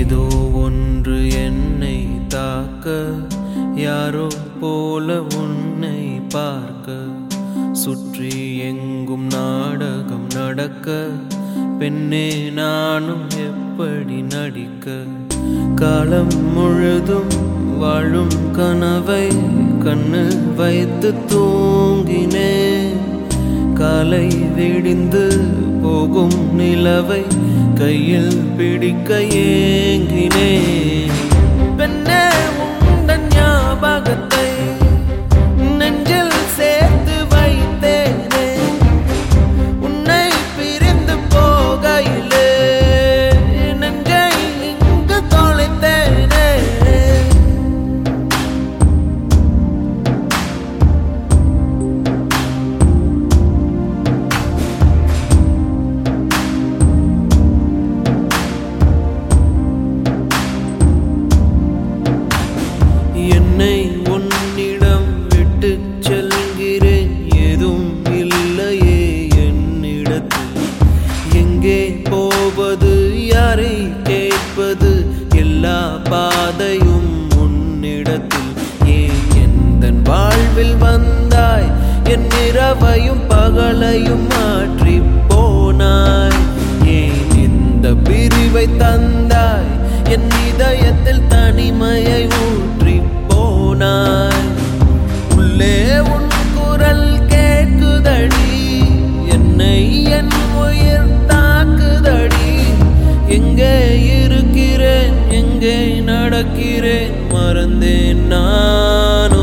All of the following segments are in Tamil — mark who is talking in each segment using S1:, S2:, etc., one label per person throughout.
S1: ஏதோ ஒன்று என்னை தாக்க, யாரோ போல உன்னை பார்க்க, சுற்றி எங்கும் நாடகம் நடக்க, பெண்ணே நானும் எப்படி நடிக்க? காலம் முழுதும் வாழும் கனவை கண்ணில் வைத்து தூங்கினேன், காலை விடிந்து போகும் நிலவை கையில் பிடிக்க ஏங்கினேன். பெண்ணே உந்தன் ஞாபகத்தை நெஞ்சில் சேர்த்து வைத்தேனே, உன்னை பிரிந்து போகையிலே நெஞ்சை இங்கு தொலைத்தேனே. என்னை உன்னிடம் விட்டு செல்கிறேன், எதுவும் இல்லையே என்னிடத்தில். எங்கே போவது, யாரை கேட்பது, எல்லா பாதையும் உன்னிடத்தில். ஏன் எந்தன் வாழ்வில் வந்தாய், என் இரவையும் பகலையும் மாற்றி போனாய்? ஏன் இந்த பிரிவை தந்தாய், என் இதயத்தில் தனிமையை ஊற்றி போனாய்? உள்ளே உன் குரல் கேட்குதடி, என்னை என் உயிர் தாக்குதடி. எங்கே இருக்கிறேன், எங்கே நடக்கிறேன், மறந்தேன் நானோ.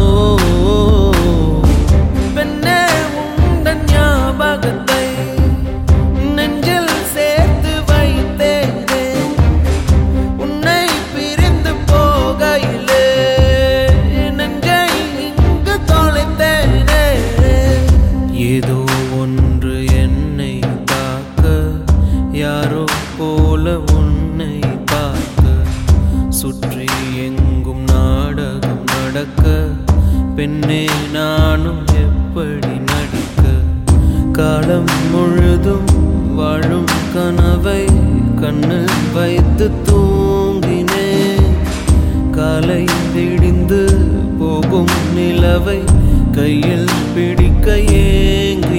S1: பெண்ணே உந்தன் ஞாபகத்தை நெஞ்சில் சேர்த்து வைத்தேனே, உன்னை பிரிந்து போகையிலே நெஞ்சை இங்கு தொலைத்தேனே. ஏதோ ஒன்று என்னை தாக்க, யாரோ போல உன்னை பார்க்க, சுற்றி எங்கும் நாடகம் நடக்க, பெண்ணே நானும் எப்படி நடிக்க? காலம் முழுதும் வாழும் கனவை கண்ணில் வைத்து தூங்கினேன், காலை விடிந்து போகும் நிலவை கையில் பிடிக்க ஏங்க